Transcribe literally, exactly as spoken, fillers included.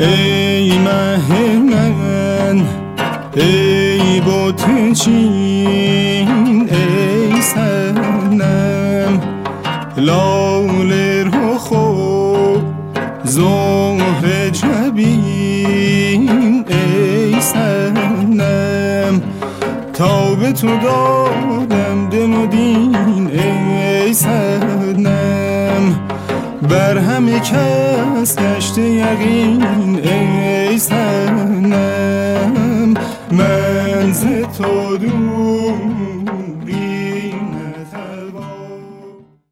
ای مه من، ای بت چین، ای صنم لاله رخ و زهر جبین، ای صنم تا به تو دادم دم و دین، ای صنم بر همه کس گشته یقین، ای صنم من ز تو دور